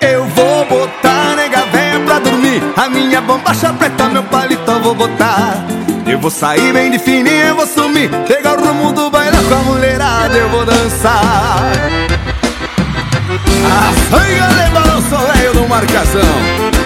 Eu vou botar nega véia pra dormir, a minha bombacha preta, meu palito eu vou botar. Eu vou sair bem de fininha, eu vou sumir, pegar o rumo do baile com a mulherada, eu vou dançar. A sangue alemão, eu sou velho do marcação.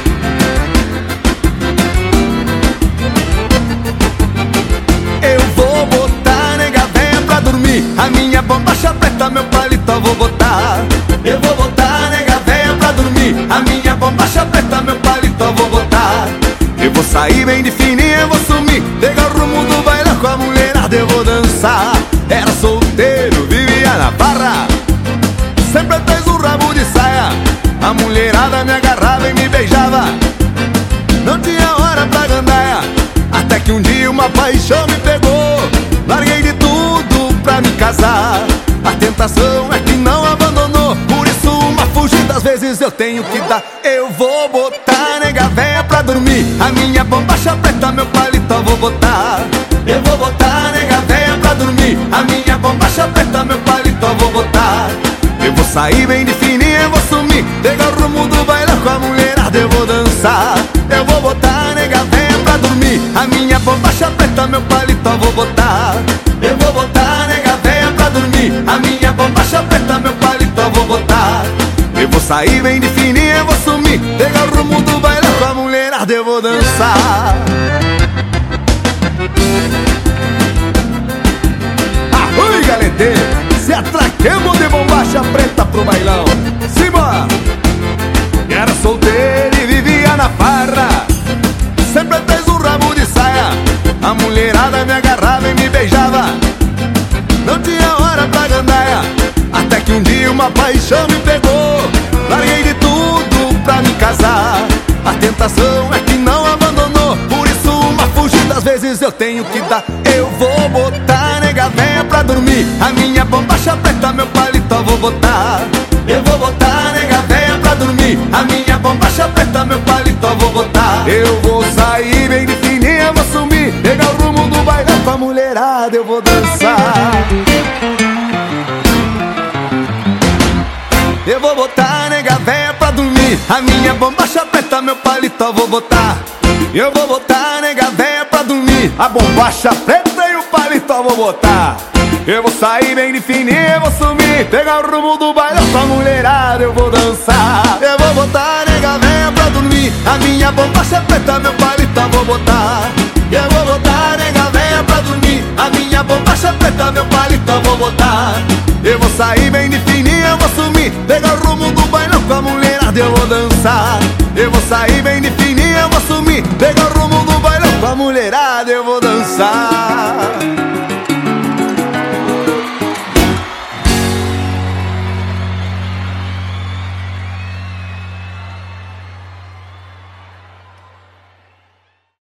Eu vou botar nega véia pra dormir, a minha bombacha preta, meu palito eu vou botar. Eu vou botar nega véia pra dormir, a minha bombacha preta, meu palito eu vou botar. Eu vou sair bem de fininha, eu vou sumir, pegar o rumo do baile com a mulherada, eu vou dançar. Era solteiro, vivia na barra, sempre atrás do rabo de saia. A mulherada me agarrava e me beijava, não tinha hora pra gandaia. Até que um dia uma paixão me pegou, larguei de tudo pra me casar. A tentação é que não abandonou, por isso uma fugida às vezes eu tenho que dar. Eu vou botar nega véia pra dormir, a minha bombacha preta, meu palito eu vou botar. Eu vou botar nega véia pra dormir, a minha bombacha preta, meu palito eu vou botar. Eu vou sair bem de fininha, eu vou sumir, pegar o rumo do baile com a mulherada, eu vou dançar. Eu vou botar nega véia pra dormir, a minha bombacha preta, meu palito eu vou botar. Eu vou botar nega véia pra dormir, a minha bombacha preta, meu palito eu vou botar. Eu vou sair bem de fininha, eu vou sumir, pegar o rumo do baile com a mulherada, eu vou dançar. Arrui, galete, se atraquemos de bombacha preta pro bailão. Simbora! Era solteiro e vivia na farra, sempre atrás do rabo de saia. A mulherada me agarrava e me beijava, não tinha hora pra gandaia. Até que um dia uma paixão me pegou, larguei de tudo pra me casar. A tentação é que não abandonou, por isso uma fugida às vezes eu tenho que dar. Eu vou botar nega véia pra dormir, a minha bombacha preta, meu palito eu vou botar. Eu vou botar nega véia pra dormir, a minha bombacha preta, meu palito eu vou botar. Eu vou sair bem de fininha, eu vou sumir, pegar o rumo do baile com a mulherada, eu vou dançar. Eu vou botar nega véia pra dormir, a minha bombacha preta, meu palito eu vou botar. Eu vou botar nega véia pra dormir, a bombacha preta e o palito eu vou botar. Eu vou sair bem de fininha, eu vou sumir, pegar o rumo do baile com a mulherada, eu vou dançar. Eu vou botar nega véia pra dormir, a minha bombacha preta, meu palito eu vou botar. Eu vou botar nega véia pra dormir, a minha bombacha preta, meu palito eu vou botar. Eu vou sair bem de fininha, eu vou sumir, pegar o rumo do baile com a mulherada, eu vou dançar. Eu vou sair bem de fininha, eu vou sumir,